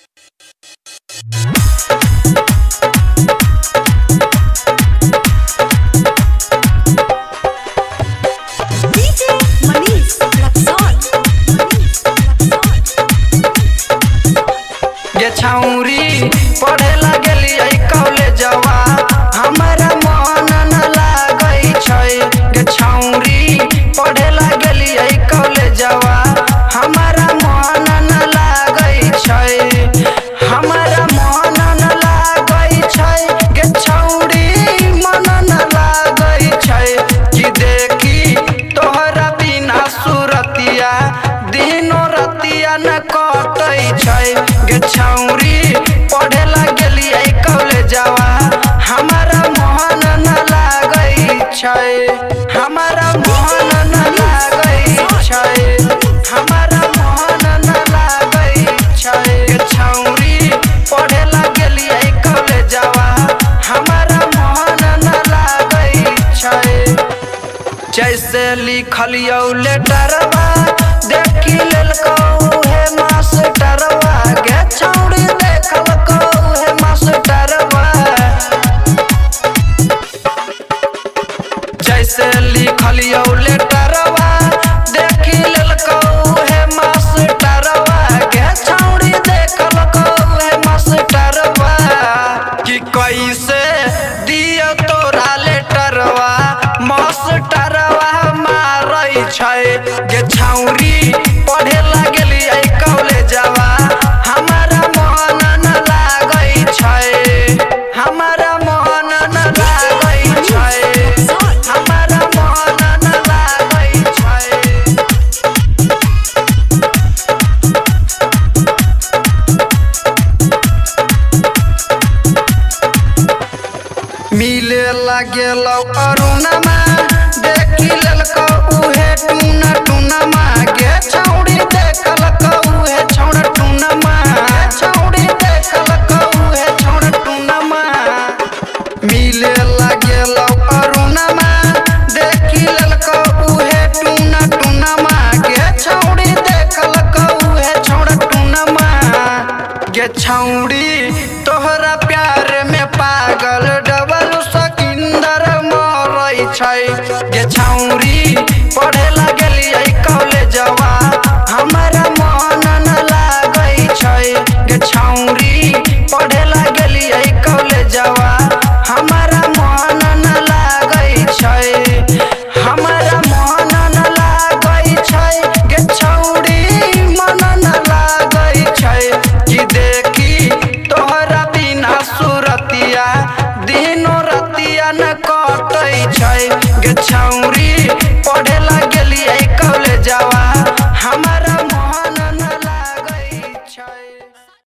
छौरी पढ़े लगली कॉलेजवा हमारा मन न लागै छै गे छौरी पढ़े लगली कॉलेजवा हमारा मन न लागै छै हमारा मन न लागै छै गे छौरी मन न लागै छै कि देखी तोहरा बिना सुरतिया दिनो रतिया न कटै छै गे छौरी पढ़े लगली कॉलेजवा हमारा मन न लागै छै हमारा मन न लागै छै हमारा मन न लागै छै गे छौरी पढ़े लगली कॉलेजवा हमारा मन न लागै छै जैसे लिखलियौ लेटरवा देखी लेलकौ हे मास्टरवा गे छौरी देखलकौ हे मास्टरवा जैसे लिखलियौ लेटरवा देखी लेलकौ हे मास्टरवा गे छौरी देखलकौ हे मास्टरवा कि कैसे दियो तोरा लेटरवा मास्टरवा मारै छै गे छौरी पढ़े लगली कॉलेजवा हमारा मन न लागै छै हमारा मन न लागै छै हमारा मन न लागै छै मिले लगेलौ अरुणमा देखी लेलकौ उहे टूना टूनमा गे छौरी देखलकौ उहे छौड़ा टूनमा छौरी देखलकौ उहे छौड़ा टूनमा मिले लगेलौ अरुणमा देखी लेलकौ उहे टूना टूनमा गे छौरी देखलकौ उहे छौड़ा टूनमा गे छौरी तोहरा प्यार में पागल डबल सकिंदर मरै छै गे छौरी पढ़े लगली कॉलेजवा हमारा मन न लागै छै गे छौरी पढ़े लगली कॉलेजवा हमारा मन न लागै छै हमारा मन न लागै छै गे छौरी मन न लागै छै कि देखी तोहरा बिना सुरतिया दिनो रतिया न कटै छै गे छौरी